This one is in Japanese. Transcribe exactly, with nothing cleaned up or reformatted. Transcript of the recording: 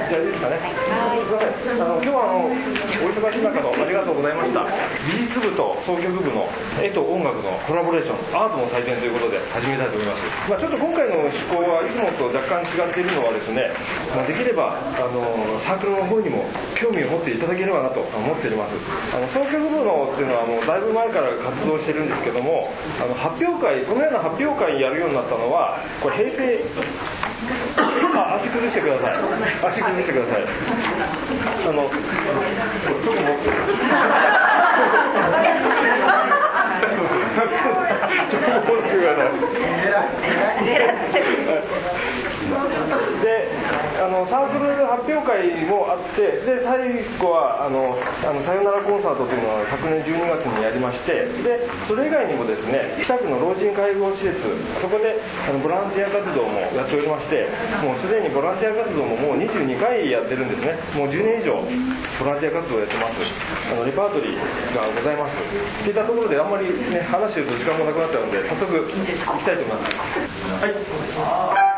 じゃあいいですかね。すみません。あの今日はあのお忙しい中のありがとうございました。美術部と箏曲部の絵と音楽のコラボレーション、アートの祭典ということで始めたいと思います。まあちょっと今回の趣向はいつもと若干違っているのはですね、まあ、できればあのサークルの方にも興味を持っていただければなと思っております。あの箏曲部のっていうのはもうだいぶ前から活動してるんですけども、あの発表会、このような発表会やるようになったのはこれ平成あ足崩してください。足崩してください。あのちょっともうちょっともうください。で、あのサークル発表会もあって、で最後はあのあのさよならコンサートというのは昨年じゅうにがつにやりまして、でそれ以外にもですね、北区の老人介護施設、そこであのボランティア活動もやっておりまして、もうすでにボランティア活動ももうにじゅうにかいやってるんですね。もうじゅうねん以上ボランティア活動をやってます。あのレパートリーがございますっていったところで、あんまりね話してると時間もなくなっちゃうので、早速いきたいと思います。はい。